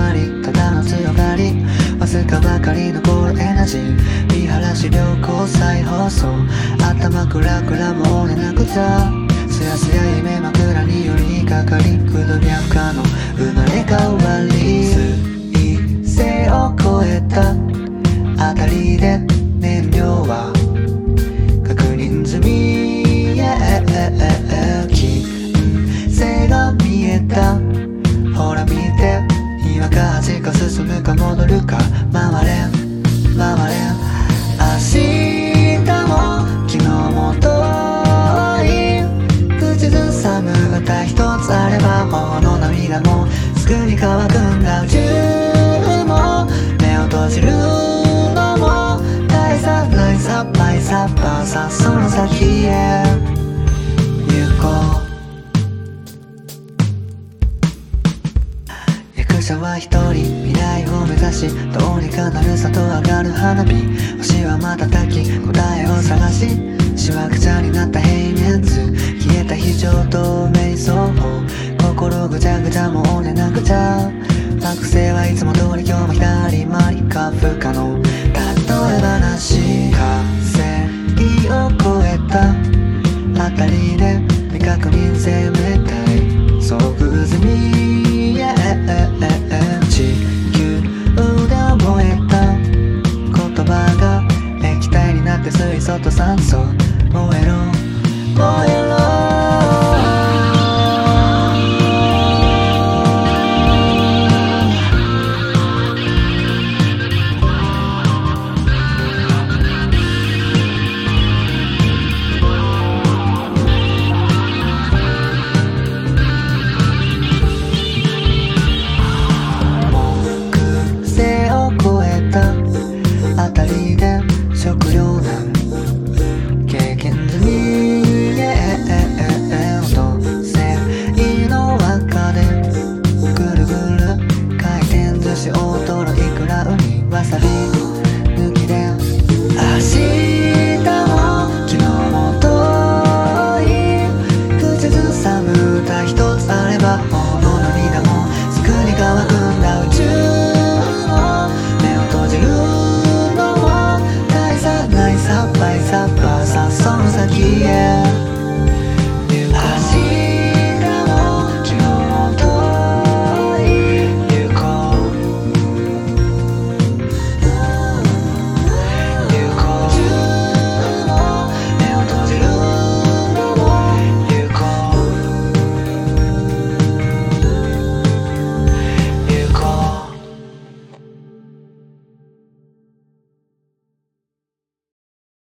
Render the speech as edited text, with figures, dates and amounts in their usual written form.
わりただの強がりわずかばかり残るエナジー見晴らし良好再放送頭クラクラも寝なくちゃすやすや夢枕に寄りかかりくどみは不可能生まれ変わり水星を超えたあたりで燃料は確認済み星が見えたほら見て今か端か進むか戻るか回れ回れ明日も昨日も遠い口ずさむ歌一つあれば頬の涙もすぐに乾くんだ宇宙も目を閉じるのも大差ないさバイサッパーさその先へ行こう役者は一人未来を目指しどうにかなる里上がる花火星は瞬き答えを探ししわくちゃになった平面図消えた非常透明双方心ぐちゃぐちゃもう寝なくちゃ